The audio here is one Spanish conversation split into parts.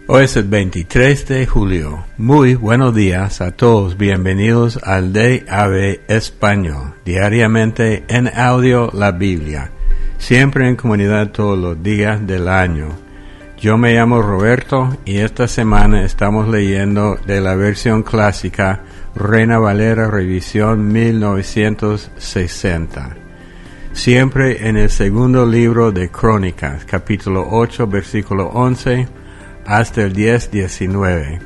Hoy es el 23 de julio. Muy buenos días a todos. Bienvenidos al DAB Español. Diariamente en audio la Biblia. Siempre en comunidad todos los días del año. Yo me llamo Roberto y esta semana estamos leyendo de la versión clásica Reina Valera Revisión 1960. Siempre en el segundo libro de Crónicas, capítulo 8, versículo 11, hasta el 10:19.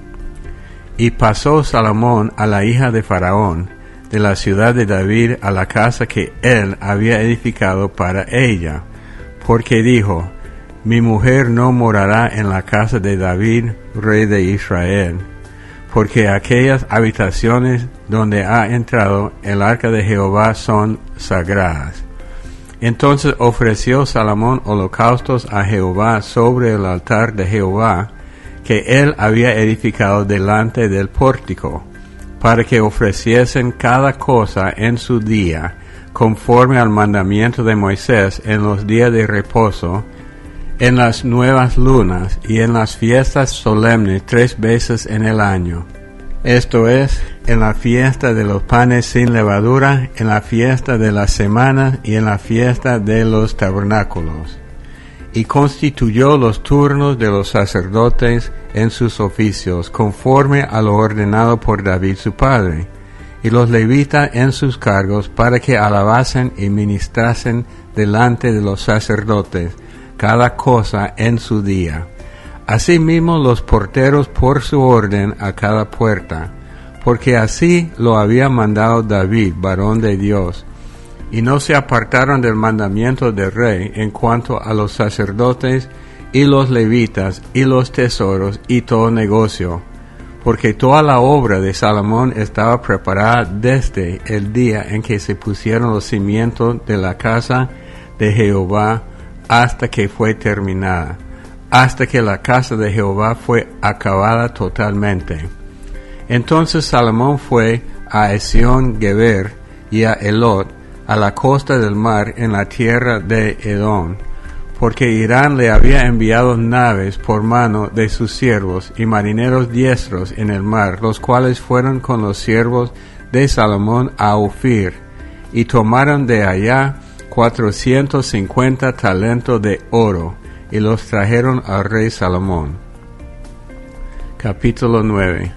Y pasó Salomón a la hija de Faraón, de la ciudad de David, a la casa que él había edificado para ella, porque dijo: Mi mujer no morará en la casa de David, rey de Israel, porque aquellas habitaciones donde ha entrado el arca de Jehová son sagradas. Entonces ofreció Salomón holocaustos a Jehová sobre el altar de Jehová que él había edificado delante del pórtico, para que ofreciesen cada cosa en su día, conforme al mandamiento de Moisés en los días de reposo, en las nuevas lunas y en las fiestas solemnes 3 veces en el año. Esto es, en la fiesta de los panes sin levadura, en la fiesta de las semanas y en la fiesta de los tabernáculos. Y constituyó los turnos de los sacerdotes en sus oficios, conforme a lo ordenado por David su padre, y los levitas en sus cargos, para que alabasen y ministrasen delante de los sacerdotes, cada cosa en su día. Asimismo los porteros por su orden a cada puerta, porque así lo había mandado David, varón de Dios. Y no se apartaron del mandamiento del rey en cuanto a los sacerdotes y los levitas y los tesoros y todo negocio, porque toda la obra de Salomón estaba preparada desde el día en que se pusieron los cimientos de la casa de Jehová hasta que fue terminada, hasta que la casa de Jehová fue acabada totalmente. Entonces Salomón fue a Esión-Geber y a Elot, a la costa del mar en la tierra de Edom, porque Irán le había enviado naves por mano de sus siervos y marineros diestros en el mar, los cuales fueron con los siervos de Salomón a Ofir, y tomaron de allá 450 talentos de oro, y los trajeron al rey Salomón. Capítulo 9.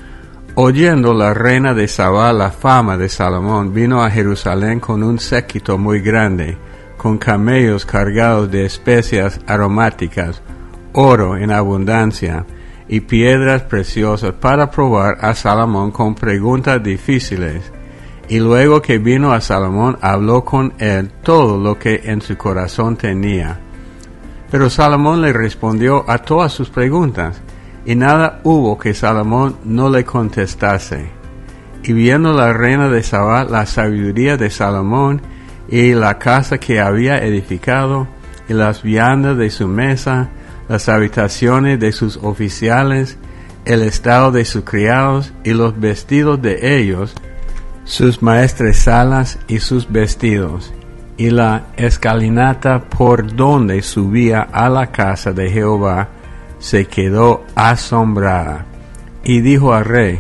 Oyendo la reina de Sabá la fama de Salomón, vino a Jerusalén con un séquito muy grande, con camellos cargados de especias aromáticas, oro en abundancia, y piedras preciosas, para probar a Salomón con preguntas difíciles. Y luego que vino a Salomón, habló con él todo lo que en su corazón tenía. Pero Salomón le respondió a todas sus preguntas, y nada hubo que Salomón no le contestase. Y viendo la reina de Sabá la sabiduría de Salomón, y la casa que había edificado, y las viandas de su mesa, las habitaciones de sus oficiales, el estado de sus criados, y los vestidos de ellos, sus maestresalas y sus vestidos, y la escalinata por donde subía a la casa de Jehová, se quedó asombrada, y dijo al rey: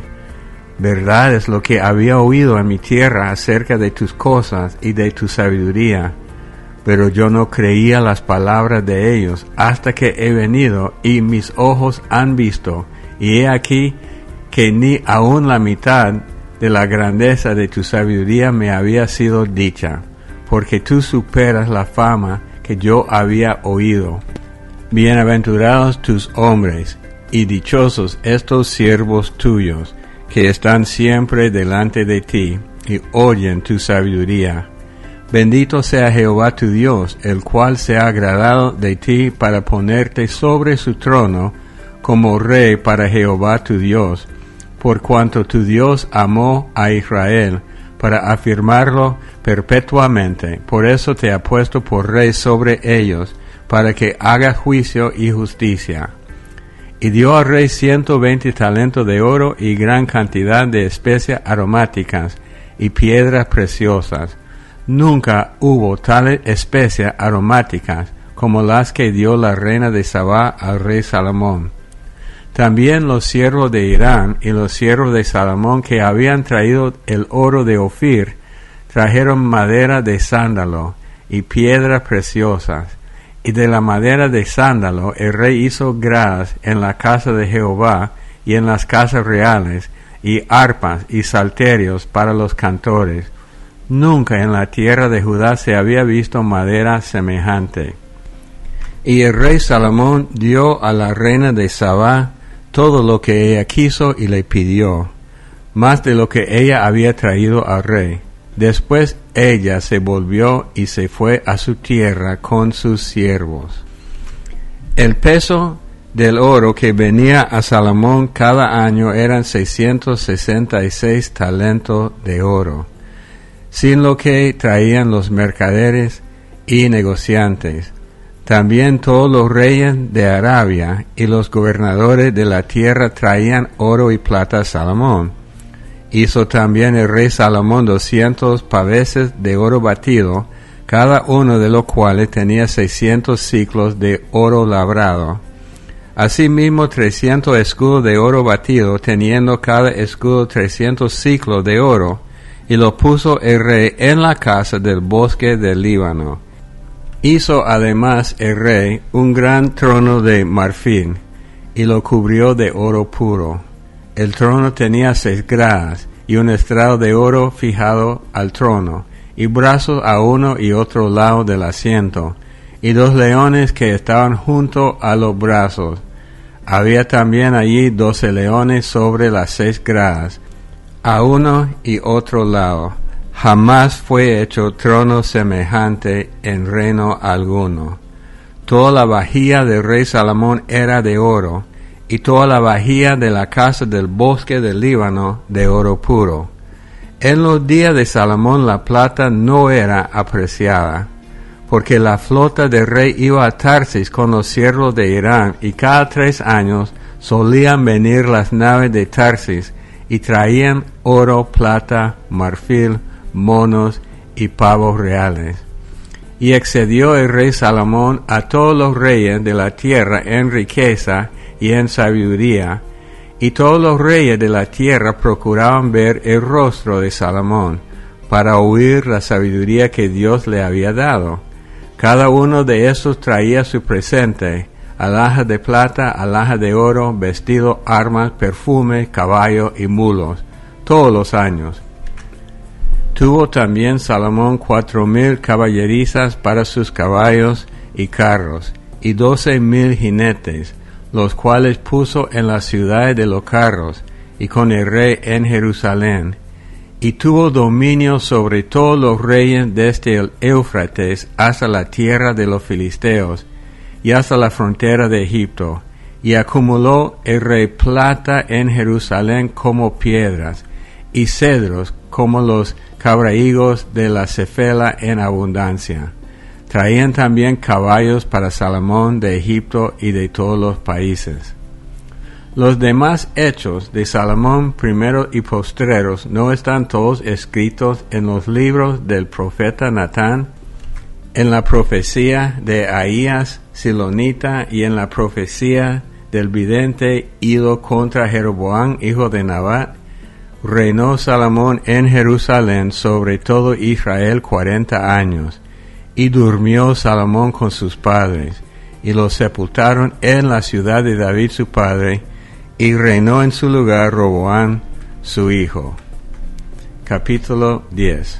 Verdad es lo que había oído en mi tierra acerca de tus cosas y de tu sabiduría, pero yo no creía las palabras de ellos hasta que he venido y mis ojos han visto, y he aquí que ni aun la mitad de la grandeza de tu sabiduría me había sido dicha, porque tú superas la fama que yo había oído. Bienaventurados tus hombres, y dichosos estos siervos tuyos, que están siempre delante de ti, y oyen tu sabiduría. Bendito sea Jehová tu Dios, el cual se ha agradado de ti para ponerte sobre su trono, como rey para Jehová tu Dios, por cuanto tu Dios amó a Israel, para afirmarlo perpetuamente. Por eso te ha puesto por rey sobre ellos, para que haga juicio y justicia. Y dio al rey 120 talentos de oro y gran cantidad de especias aromáticas y piedras preciosas. Nunca hubo tales especias aromáticas como las que dio la reina de Sabá al rey Salomón. También los siervos de Irán y los siervos de Salomón que habían traído el oro de Ofir, trajeron madera de sándalo y piedras preciosas, y de la madera de sándalo el rey hizo gradas en la casa de Jehová y en las casas reales, y arpas y salterios para los cantores. Nunca en la tierra de Judá se había visto madera semejante. Y el rey Salomón dio a la reina de Sabá todo lo que ella quiso y le pidió, más de lo que ella había traído al rey. Después ella se volvió y se fue a su tierra con sus siervos. El peso del oro que venía a Salomón cada año eran 666 talentos de oro, sin lo que traían los mercaderes y negociantes. También todos los reyes de Arabia y los gobernadores de la tierra traían oro y plata a Salomón. Hizo también el rey Salomón 200 paveses de oro batido, cada uno de los cuales tenía 600 siclos de oro labrado. Asimismo 300 escudos de oro batido, teniendo cada escudo 300 siclos de oro, y lo puso el rey en la casa del bosque del Líbano. Hizo además el rey un gran trono de marfil, y lo cubrió de oro puro. El trono tenía 6 gradas, y un estrado de oro fijado al trono, y brazos a uno y otro lado del asiento, y 2 leones que estaban junto a los brazos. Había también allí 12 leones sobre las 6 gradas, a uno y otro lado. Jamás fue hecho trono semejante en reino alguno. Toda la vajilla del rey Salomón era de oro, y toda la vajilla de la casa del bosque del Líbano de oro puro. En los días de Salomón la plata no era apreciada, porque la flota del rey iba a Tarsis con los siervos de Irán, y cada 3 años solían venir las naves de Tarsis, y traían oro, plata, marfil, monos y pavos reales. Y excedió el rey Salomón a todos los reyes de la tierra en riqueza y en sabiduría, y todos los reyes de la tierra procuraban ver el rostro de Salomón, para oír la sabiduría que Dios le había dado. Cada uno de estos traía su presente, alhajas de plata, alhajas de oro, vestido, armas, perfume, caballos y mulos, todos los años. Tuvo también Salomón 4,000 caballerizas para sus caballos y carros, y 12,000 jinetes, los cuales puso en las ciudades de los carros, y con el rey en Jerusalén. Y tuvo dominio sobre todos los reyes desde el Éufrates hasta la tierra de los filisteos, y hasta la frontera de Egipto. Y acumuló el rey plata en Jerusalén como piedras, y cedros como los cabrahigos de la Cefela en abundancia. Traían también caballos para Salomón de Egipto y de todos los países. Los demás hechos de Salomón, primeros y postreros, ¿no están todos escritos en los libros del profeta Natán, en la profecía de Ahías Silonita y en la profecía del vidente Ido contra Jeroboam, hijo de Nabat? Reinó Salomón en Jerusalén sobre todo Israel 40 años, y durmió Salomón con sus padres, y los sepultaron en la ciudad de David su padre, y reinó en su lugar Roboam su hijo. Capítulo 10.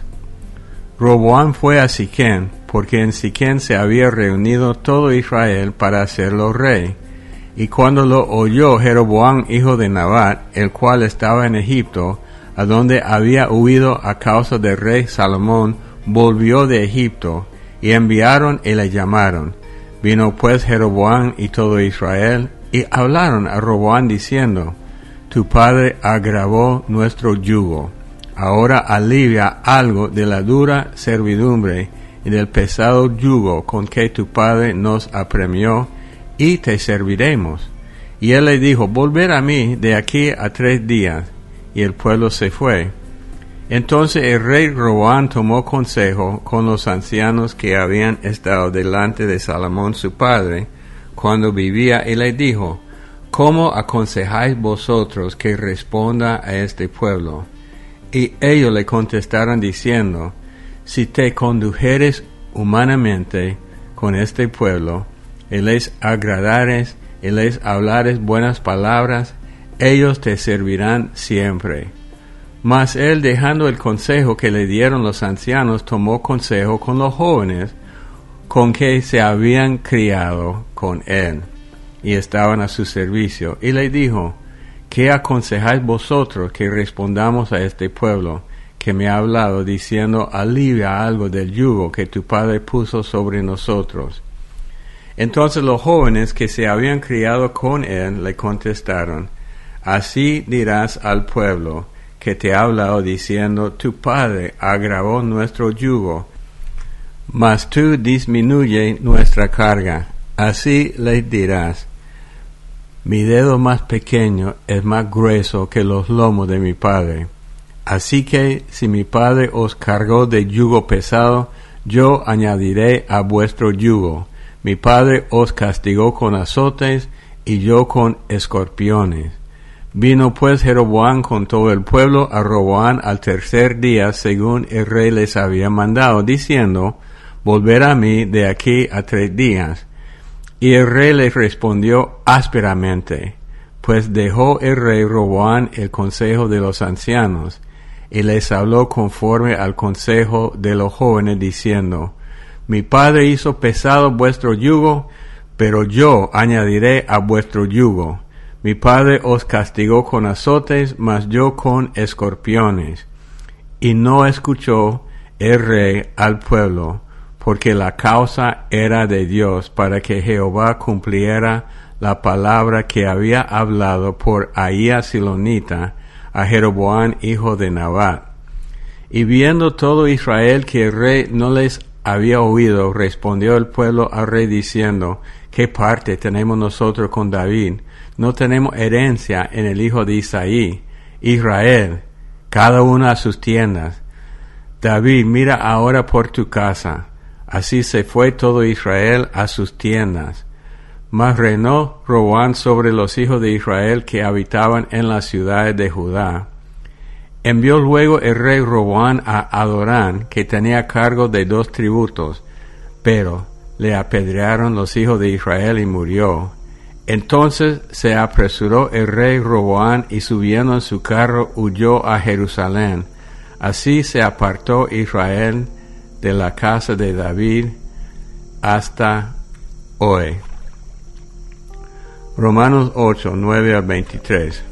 Roboam fue a Siquem, porque en Siquem se había reunido todo Israel para hacerlo rey. Y cuando lo oyó Jeroboam, hijo de Nabat, el cual estaba en Egipto, a donde había huido a causa del rey Salomón, volvió de Egipto, y enviaron y le llamaron. Vino pues Jeroboam y todo Israel, y hablaron a Roboam diciendo: Tu padre agravó nuestro yugo. Ahora alivia algo de la dura servidumbre y del pesado yugo con que tu padre nos apremió, y te serviremos. Y él le dijo: Volver a mí de aquí a 3 días. Y el pueblo se fue. Entonces el rey Roboam tomó consejo con los ancianos que habían estado delante de Salomón su padre, cuando vivía, y le dijo: ¿cómo aconsejáis vosotros que responda a este pueblo? Y ellos le contestaron diciendo, si te condujeres humanamente con este pueblo, y les agradares, y les hablares buenas palabras, ellos te servirán siempre. Mas él, dejando el consejo que le dieron los ancianos, tomó consejo con los jóvenes, con que se habían criado con él, y estaban a su servicio, y le dijo, ¿qué aconsejáis vosotros que respondamos a este pueblo, que me ha hablado, diciendo, alivia algo del yugo que tu padre puso sobre nosotros? Entonces los jóvenes que se habían criado con él le contestaron, así dirás al pueblo que te ha hablado, diciendo, tu padre agravó nuestro yugo, mas tú disminuye nuestra carga. Así les dirás, mi dedo más pequeño es más grueso que los lomos de mi padre. Así que si mi padre os cargó de yugo pesado, yo añadiré a vuestro yugo. Mi padre os castigó con azotes, y yo con escorpiones. Vino pues Jeroboam con todo el pueblo a Roboam al tercer día, según el rey les había mandado, diciendo, volver a mí de aquí a 3 días. Y el rey les respondió ásperamente, pues dejó el rey Roboam el consejo de los ancianos, y les habló conforme al consejo de los jóvenes, diciendo, mi padre hizo pesado vuestro yugo, pero yo añadiré a vuestro yugo. Mi padre os castigó con azotes, mas yo con escorpiones. Y no escuchó el rey al pueblo, porque la causa era de Dios, para que Jehová cumpliera la palabra que había hablado por Ahías Silonita a Jeroboam hijo de Nabat. Y viendo todo Israel que el rey no les había oído, respondió el pueblo al rey diciendo, ¿qué parte tenemos nosotros con David? No tenemos herencia en el hijo de Isaí. Israel, cada uno a sus tiendas. David, mira ahora por tu casa. Así se fue todo Israel a sus tiendas. Mas reinó Roboam sobre los hijos de Israel que habitaban en las ciudades de Judá. Envió luego el rey Roboam a Adorán, que tenía cargo de 2 tributos, pero le apedrearon los hijos de Israel y murió. Entonces se apresuró el rey Roboam y subiendo en su carro huyó a Jerusalén. Así se apartó Israel de la casa de David hasta hoy. Romanos 8, 9 al 23.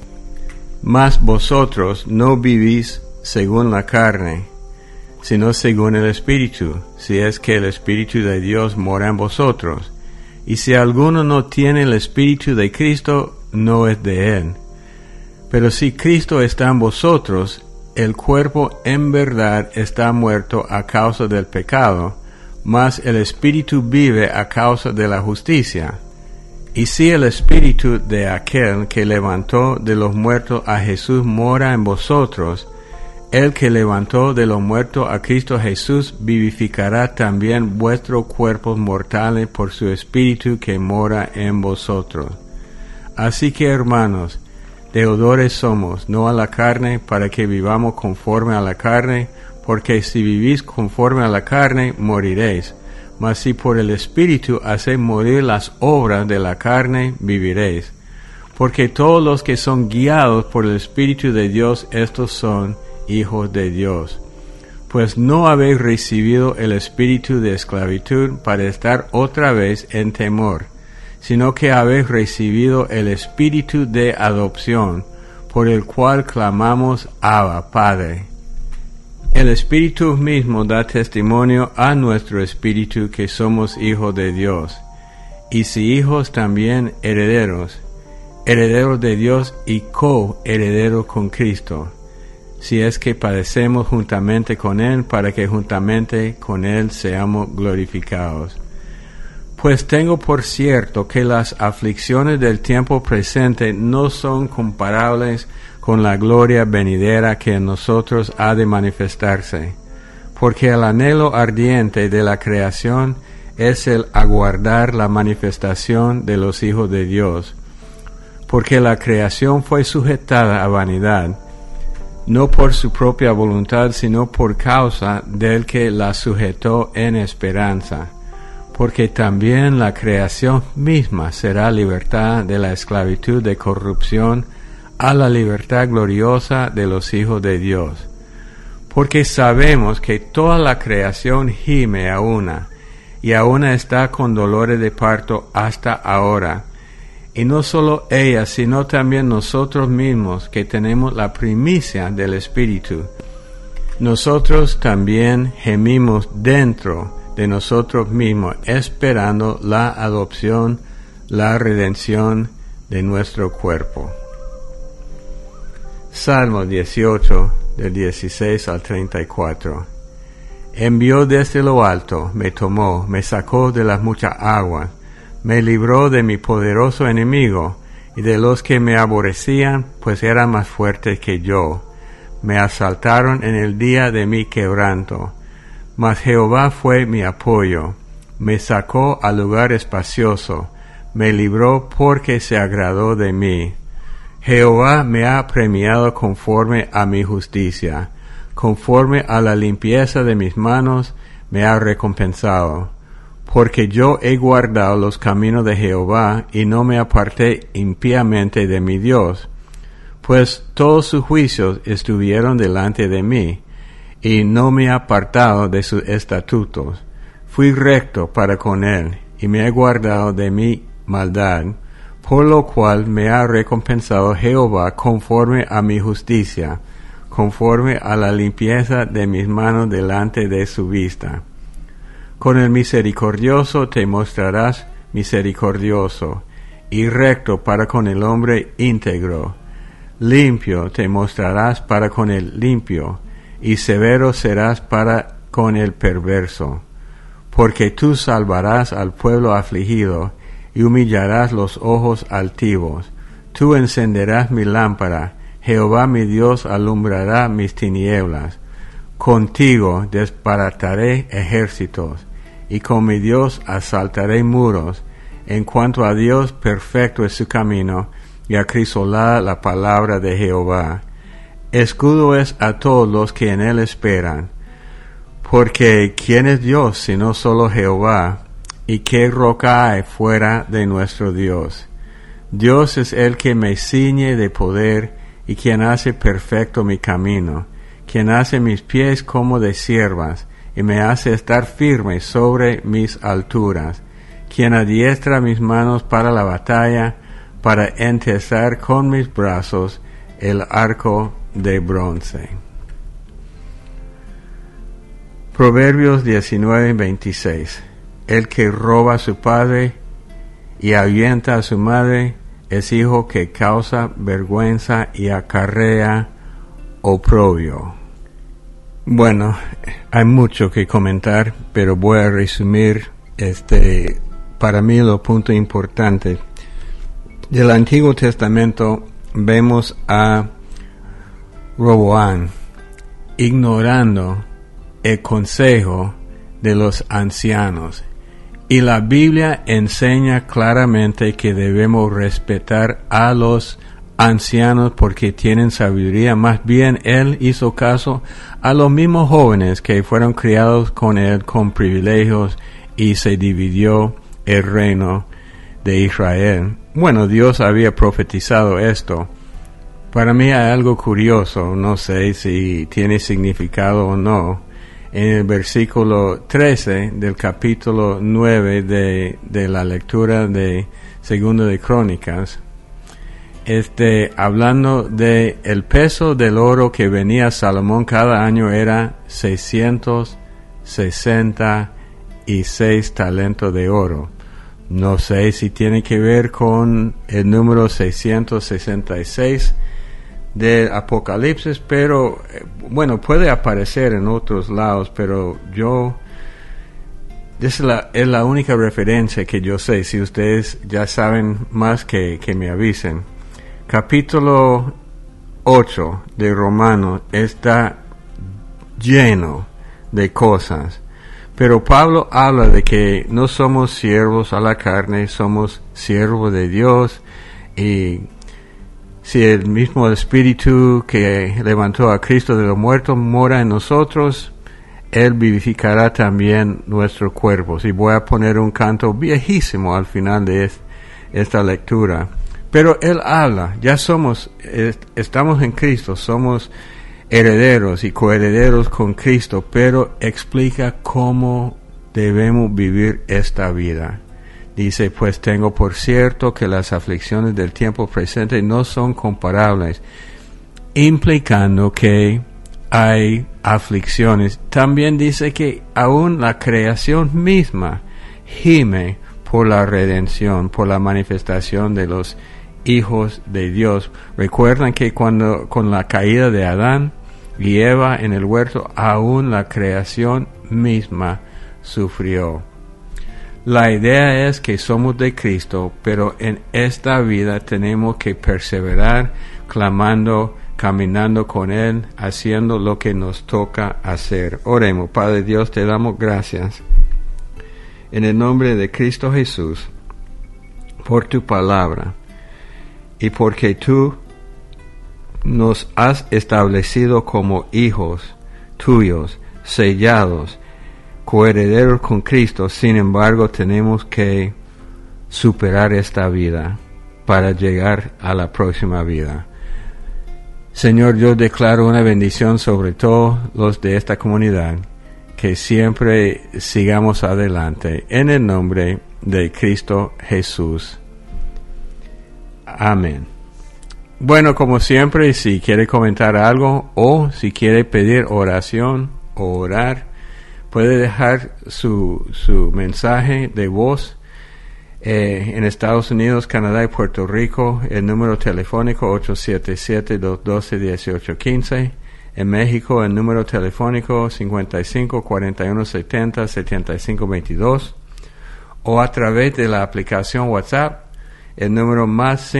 Mas vosotros no vivís según la carne, sino según el Espíritu, si es que el Espíritu de Dios mora en vosotros. Y si alguno no tiene el Espíritu de Cristo, no es de él. Pero si Cristo está en vosotros, el cuerpo en verdad está muerto a causa del pecado, mas el Espíritu vive a causa de la justicia. Y si el Espíritu de aquel que levantó de los muertos a Jesús mora en vosotros, el que levantó de los muertos a Cristo Jesús vivificará también vuestros cuerpos mortales por su Espíritu que mora en vosotros. Así que, hermanos, deudores somos, no a la carne, para que vivamos conforme a la carne, porque si vivís conforme a la carne, moriréis. Mas si por el Espíritu hacéis morir las obras de la carne, viviréis. Porque todos los que son guiados por el Espíritu de Dios, estos son hijos de Dios. Pues no habéis recibido el espíritu de esclavitud para estar otra vez en temor, sino que habéis recibido el espíritu de adopción, por el cual clamamos Abba, Padre. El Espíritu mismo da testimonio a nuestro espíritu que somos hijos de Dios, y si hijos también herederos, herederos de Dios y coherederos con Cristo, si es que padecemos juntamente con Él, para que juntamente con Él seamos glorificados. Pues tengo por cierto que las aflicciones del tiempo presente no son comparables con la gloria venidera que en nosotros ha de manifestarse, porque el anhelo ardiente de la creación es el aguardar la manifestación de los hijos de Dios, porque la creación fue sujetada a vanidad, no por su propia voluntad, sino por causa del que la sujetó en esperanza, porque también la creación misma será libertada de la esclavitud de corrupción a la libertad gloriosa de los hijos de Dios. Porque sabemos que toda la creación gime a una, y a una está con dolores de parto hasta ahora. Y no solo ella, sino también nosotros mismos, que tenemos la primicia del Espíritu. Nosotros también gemimos dentro de nosotros mismos, esperando la adopción, la redención de nuestro cuerpo. Salmo 18, del 16 al 34. Envió desde lo alto, me tomó, me sacó de las muchas aguas, me libró de mi poderoso enemigo y de los que me aborrecían, pues eran más fuertes que yo. Me asaltaron en el día de mi quebranto, mas Jehová fue mi apoyo, me sacó al lugar espacioso, me libró porque se agradó de mí. Jehová me ha premiado conforme a mi justicia, conforme a la limpieza de mis manos me ha recompensado. Porque yo he guardado los caminos de Jehová y no me aparté impíamente de mi Dios, pues todos sus juicios estuvieron delante de mí, y no me he apartado de sus estatutos. Fui recto para con él, y me he guardado de mi maldad, por lo cual me ha recompensado Jehová conforme a mi justicia, conforme a la limpieza de mis manos delante de su vista. Con el misericordioso te mostrarás misericordioso, y recto para con el hombre íntegro. Limpio te mostrarás para con el limpio, y severo serás para con el perverso. Porque tú salvarás al pueblo afligido, y humillarás los ojos altivos. Tú encenderás mi lámpara, Jehová mi Dios alumbrará mis tinieblas. Contigo desbarataré ejércitos, y con mi Dios asaltaré muros. En cuanto a Dios, perfecto es su camino, y acrisolada la palabra de Jehová. Escudo es a todos los que en él esperan. Porque ¿quién es Dios sino solo Jehová? ¿Y qué roca hay fuera de nuestro Dios? Dios es el que me ciñe de poder, y quien hace perfecto mi camino, quien hace mis pies como de ciervas, y me hace estar firme sobre mis alturas, quien adiestra mis manos para la batalla, para entesar con mis brazos el arco de bronce. Proverbios 19:26. El que roba a su padre y ahuyenta a su madre es hijo que causa vergüenza y acarrea oprobio. Bueno, hay mucho que comentar, pero voy a resumir para mí los puntos importantes. Del Antiguo Testamento vemos a Roboam ignorando el consejo de los ancianos. Y la Biblia enseña claramente que debemos respetar a los ancianos porque tienen sabiduría. Más bien, él hizo caso a los mismos jóvenes que fueron criados con él con privilegios y se dividió el reino de Israel. Bueno, Dios había profetizado esto. Para mí hay algo curioso, no sé si tiene significado o no. En el versículo 13 del capítulo 9 de la lectura de Segundo de Crónicas, hablando de el peso del oro que venía a Salomón cada año era 666 talentos de oro. No sé si tiene que ver con el número 666 del Apocalipsis, pero bueno, puede aparecer en otros lados, pero esa es la única referencia que yo sé. Si ustedes ya saben más, que me avisen. Capítulo 8 de Romanos está lleno de cosas, pero Pablo habla de que no somos siervos a la carne, somos siervos de Dios, y si el mismo Espíritu que levantó a Cristo de los muertos mora en nosotros, Él vivificará también nuestros cuerpos. Y voy a poner un canto viejísimo al final de esta lectura. Pero Él habla, ya estamos en Cristo, somos herederos y coherederos con Cristo, pero explica cómo debemos vivir esta vida. Dice, pues tengo por cierto que las aflicciones del tiempo presente no son comparables, implicando que hay aflicciones. También dice que aún la creación misma gime por la redención, por la manifestación de los hijos de Dios. Recuerdan que cuando con la caída de Adán y Eva en el huerto, aún la creación misma sufrió. La idea es que somos de Cristo, pero en esta vida tenemos que perseverar, clamando, caminando con Él, haciendo lo que nos toca hacer. Oremos. Padre Dios, te damos gracias en el nombre de Cristo Jesús por tu palabra y porque tú nos has establecido como hijos tuyos, sellados, coherederos con Cristo. Sin embargo, tenemos que superar esta vida para llegar a la próxima vida. Señor, yo declaro una bendición sobre todos los de esta comunidad, que siempre sigamos adelante en el nombre de Cristo Jesús. Amén. Bueno, como siempre, si quiere comentar algo o si quiere pedir oración o orar, puede dejar su mensaje de voz en Estados Unidos, Canadá y Puerto Rico. El número telefónico 877-212-1815. En México, el número telefónico 55-4170-7522. O a través de la aplicación WhatsApp, el número más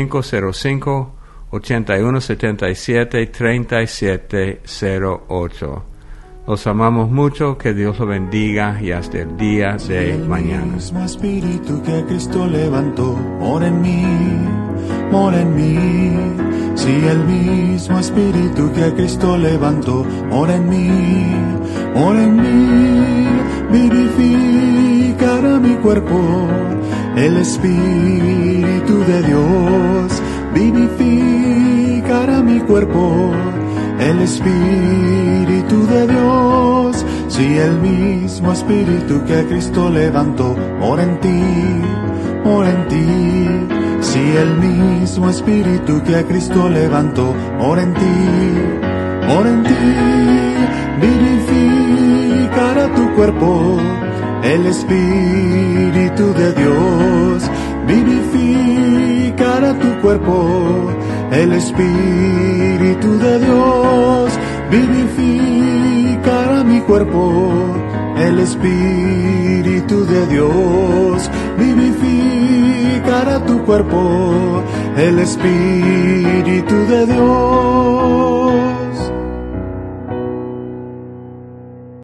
505-8177-3708. Los amamos mucho, que Dios los bendiga y hasta el día de mañana. El mismo espíritu que Cristo levantó, mora en mí, mora en mí. Si el mismo espíritu que Cristo levantó, mora en mí, mora en mí. Vivificará mi cuerpo, el espíritu de Dios. Vivificará mi cuerpo, el Espíritu de Dios. Si el mismo Espíritu que Cristo levantó mora en ti, mora en ti. Si el mismo Espíritu que Cristo levantó mora en ti, mora en ti. Vivificará tu cuerpo, el Espíritu de Dios. Vivificará tu cuerpo, el Espíritu de Dios. Vivificará mi cuerpo, el Espíritu de Dios. Vivificará tu cuerpo, el Espíritu de Dios.